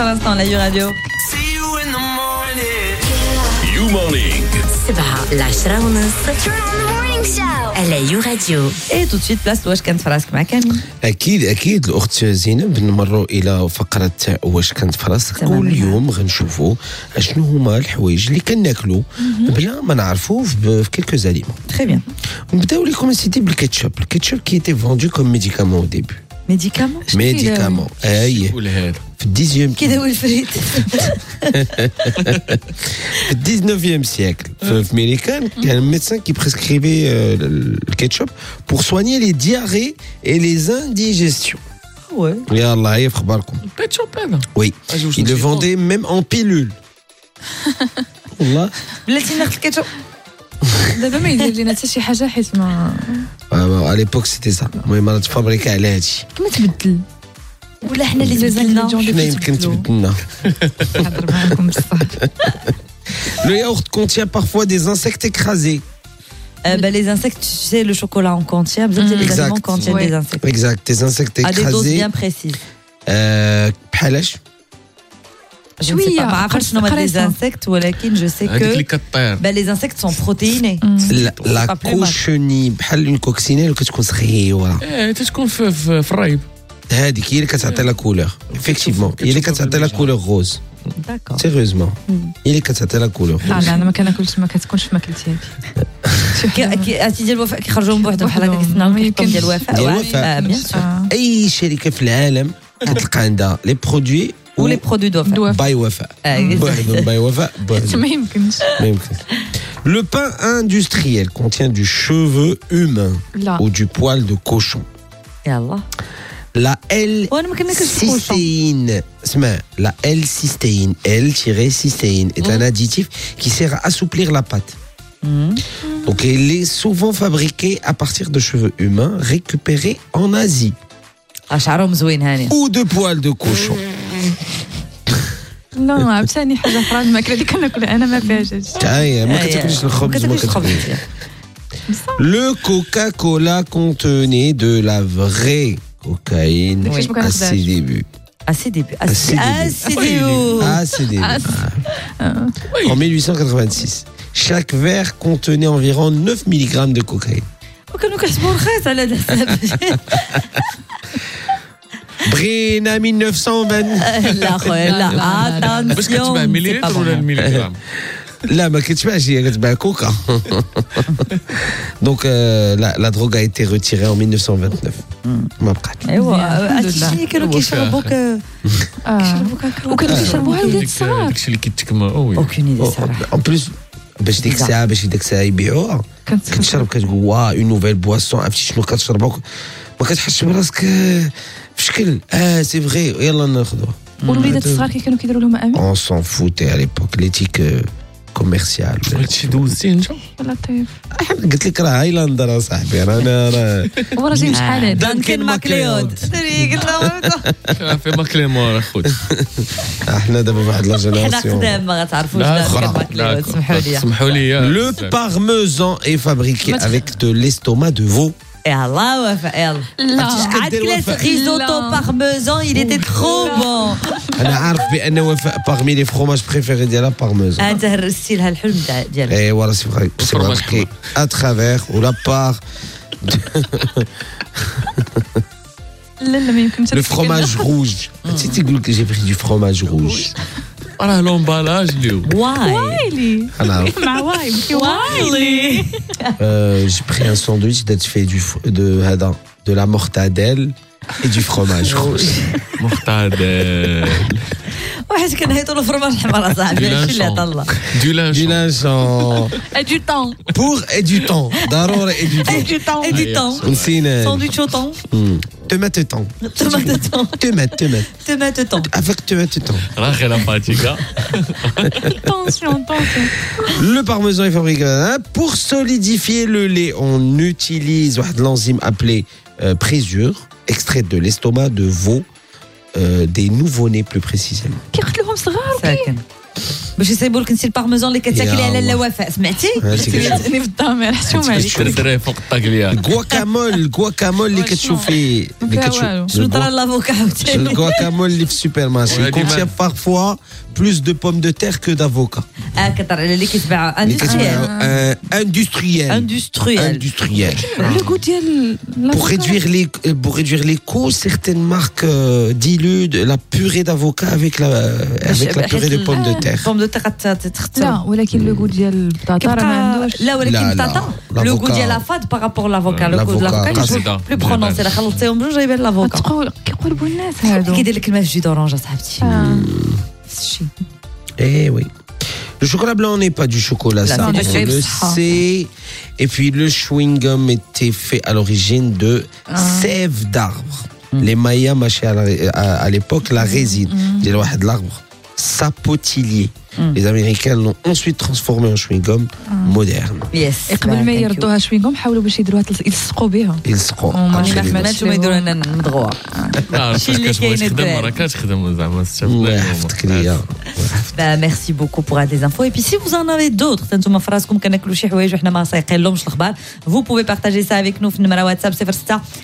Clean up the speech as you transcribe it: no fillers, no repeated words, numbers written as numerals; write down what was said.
Pour l'instant, la Radio. You Morning. 7-10 على يو راديو. Et tout de suite, place واش كانت فراسك مع كامل. اكيد الاخت زينب نمروا الى فقره واش كانت فراسك. كل يوم غنشوفوا اشنو هما الحوايج اللي كناكلوا بلا ما نعرفوا في كيلكو زاليمون. Très bien. نبداو لكم سيدي بالكاتشب. الكاتشب كي était vendu comme médicament au début. Médicament. اي في الديزيام كي داوي الفريد. في 19e siècle في امريكان كان ميدسان كي بريسكريبي الكاتشب pour soigner les diarrhées et les indigestions. Ouais. يلا هي في اخباركم. الكاتشب هذا Oui, il le vendait même en pilule. والله بلاتي ناخذ الكاتشب. دابا ما يدير لينا حتى شي حاجه حيت ما à l'époque c'était ça. المهم راه تفابريكا على هادشي. كما تبدل ولا حنا اللي تبدلنا. حنا يمكن تبدلنا. نهضر معاكم بصح. Le yaourt contient parfois des insectes écrasés. Les insectes, tu sais, le chocolat en contient, les aliments contiennent des insectes. Exact, des insectes écrasés. À des doses bien précises. بحالاش Je ne sais pas, ما عرفتش شنو هما les insectes ولكن je sais هذيك اللي que كطير. les insectes sont protéinés. لا كوشوني بحال اون كوكسينيل وكتكون صغيره. تتكون في الريب. هذيك هي اللي كتعطي لا كولور. effectivement هي اللي كتعطي لا كولور روز. D'accord. سيريوزمون هي اللي كتعطي لا كولور. لا انا ما كناكلش ما كتكونش في ماكلتي هذه. عرفتي ديال الوفاء كيخرجوا من بوحدهم بحال هكا كيصنعوا الكرتون ديال الوفاء. ديال الوفاء. اي شركه في العالم كتلقى عندها لي برودوي ou les produits d'Ofa. باي وفاء. باي وفاء. ما يمكنش. Le pain industriel contient du cheveu humain ou du poil de cochon. يلا. La L-cystéine. La L-cystéine. L-cystéine est un additif qui sert à assouplir la pâte. Donc, elle est souvent fabriquée à partir de cheveux humains récupérés en Asie. شعرهم زوين هاني. Ou de poils de cochon. لا عاوتاني حاجه اخرى الماكله اللي كناكلها انا ما فيهاش هادشي. ما كتاكلش الخبز ما كتاكلش. Le Coca-Cola contenait de la vraie cocaïne à ses débuts. À ses débuts. En 1886. Chaque verre contenait environ 9 mg de cocaïne. وكانوا كيحسبوا رخيص على هذا الحساب. برينا 1920. لا خويا لا باش كتباع مليلتر ولا الميليغرام؟ لا ما كتباعش هي كتباع كوكا. دونك لا drogue a été retirée en 1929. ما بقاتش. ايوا هادشي كانوا كيشربوا وكانوا كيشربوها ولاد الصغار. داكشي اللي كيتكما وي. اوكين ايدي صراحه. En plus باش ديك الساعه يبيعوها كتشرب كتقول وا اون نوفيل بواسون. عرفتي شنو كتشربوا ما كتحسش براسك في شكل سي فغي يلا ناخذوها. والوليدات الصغار كي كانوا كيديروا لهم امين. On s'en foutait à l'époque l'éthique commerciale. هادشي دوزتي انت؟ لطيف. قلت لك راه هايلاندر صاحبي انا وراه جاي شحال هذا. دانكن ماكليود. قلنا في ماكليمور اخويا. احنا دابا واحد لا حنا جينيراسيون. قدام ما غتعرفوش دانكن ماكليود. سمحوا لي. Le parmesan est fabriqué avec de l'estomac de veau. يلا وفاء يلا. عاد كلاس ريزوتو بارميزان il était trop bon. انا عارف بان وفاء parmi les fromages préférés ديالها parmesan. انت هرستي لها الحلم ديالك. ايوا سي فري à travers ou la part لا ما يمكنش. le fromage rouge. Tu تقول لك j'ai pris du fromage rouge. راه لومبالاج اللي هو وايلي انا مع وايلي. j'ai pris un sandwich that fait de la mortadelle et du fromage rouge. مختادل. واحد كنهيطوا له فرماج حمر صاحبي هادشي اللي عطا الله. دو du linchon du temps. pour et du temps ضروري et du temps. Et du temps. نسينا Sandwich au temps. tomate temps. tomate temps avec tomate temps. راه غير فاتيكا. Tension. Le parmesan est fabriqué pour solidifier le lait. On utilise l'enzyme appelée présure, extraite de l'estomac de veau des nouveau-nés plus précisément. كيقتلوهم صغار. ساكن. باش يصيبوا لك انت البارميزان اللي كتاكلي على الوفاء سمعتي في الضمير حشومه عليك تري فوق الطاقليه الجواكامول اللي كتشوفي شنو طرا لافوكا الجواكامول اللي في السوبر مارشي contient parfois plus de pommes de terre que d'avocat. كثر اللي كيتباع industriel. Le goût ديال Pour réduire les coûts, certaines marques diluent de la purée d'avocat avec la purée de pommes de terre. pommes de terre لا ولكن لو غو ديال البطاطا راه ما عندوش لا ولكن البطاطا لو غو ديالها فاد بارابور لافوكا لو غو لافوكا بلو برونونسي خلطتيهم بجوج يبان لافوكا كيقولوا الناس هادو كيدير لك الماء في جو دورانج اصاحبتي Eh oui. Le chocolat blanc n'est pas du chocolat, Là, ça c'est on du le sait. Et puis le chewing-gum était fait à l'origine de sève d'arbre. Les Mayas mâchaient à l'époque la résine de l'arbre sapotillier. Les Américains l'ont ensuite transformé en chewing-gum moderne. يس قبل ما يردوها شوينغوم حاولوا باش يديروها يلصقوا بها يلصقوا ما يديروا لنا ندغوا شي اللي كيخدم راه كتخدم زعما عرفتك ليا. ميرسي بوكو بور des infos et puis si vous en avez d'autres انتم فراسكم كناكلوا شي حوايج وحنا ما سايقين لهمش الاخبار vous pouvez partager ça avec nous في النمره واتساب 06